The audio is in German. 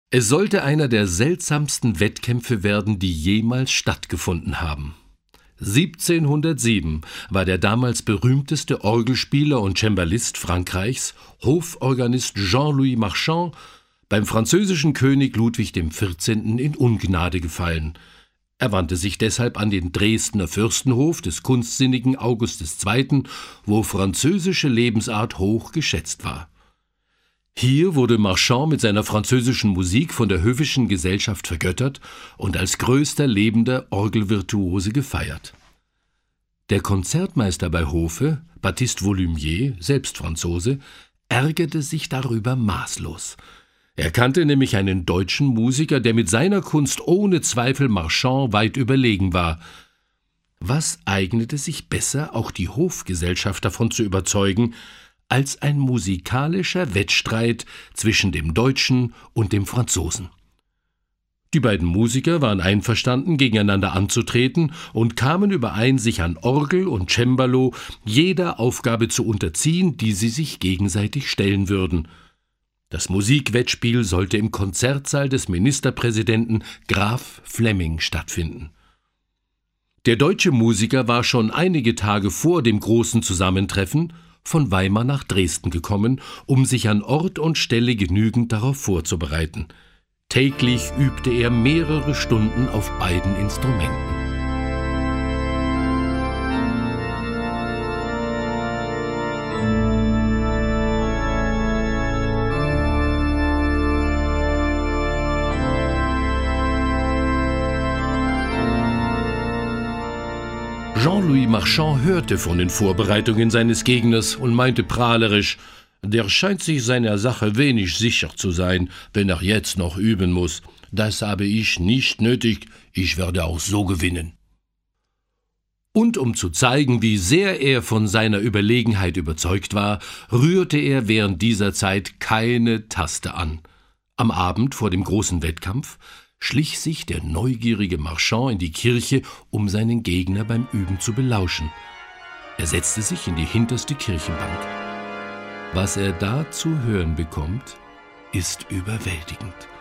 Es sollte einer der seltsamsten Wettkämpfe werden, die jemals stattgefunden haben. 1707 war der damals berühmteste Orgelspieler und Cembalist Frankreichs, Hoforganist Jean-Louis Marchand, beim französischen König Ludwig XIV. In Ungnade gefallen. Er wandte sich deshalb an den Dresdner Fürstenhof des kunstsinnigen August II., wo französische Lebensart hoch geschätzt war. Hier wurde Marchand mit seiner französischen Musik von der höfischen Gesellschaft vergöttert und als größter lebender Orgelvirtuose gefeiert. Der Konzertmeister bei Hofe, Baptiste Volumier, selbst Franzose, ärgerte sich darüber maßlos. Er kannte nämlich einen deutschen Musiker, der mit seiner Kunst ohne Zweifel Marchand weit überlegen war. Was eignete sich besser, auch die Hofgesellschaft davon zu überzeugen, als ein musikalischer Wettstreit zwischen dem Deutschen und dem Franzosen. Die beiden Musiker waren einverstanden, gegeneinander anzutreten und kamen überein, sich an Orgel und Cembalo jeder Aufgabe zu unterziehen, die sie sich gegenseitig stellen würden. Das Musikwettspiel sollte im Konzertsaal des Ministerpräsidenten Graf Flemming stattfinden. Der deutsche Musiker war schon einige Tage vor dem großen Zusammentreffen von Weimar nach Dresden gekommen, um sich an Ort und Stelle genügend darauf vorzubereiten. Täglich übte er mehrere Stunden auf beiden Instrumenten. Jean-Louis Marchand hörte von den Vorbereitungen seines Gegners und meinte prahlerisch, der scheint sich seiner Sache wenig sicher zu sein, wenn er jetzt noch üben muss. Das habe ich nicht nötig, ich werde auch so gewinnen. Und um zu zeigen, wie sehr er von seiner Überlegenheit überzeugt war, rührte er während dieser Zeit keine Taste an. Am Abend vor dem großen Wettkampf schlich sich der neugierige Marchand in die Kirche, um seinen Gegner beim Üben zu belauschen. Er setzte sich in die hinterste Kirchenbank. Was er da zu hören bekommt, ist überwältigend.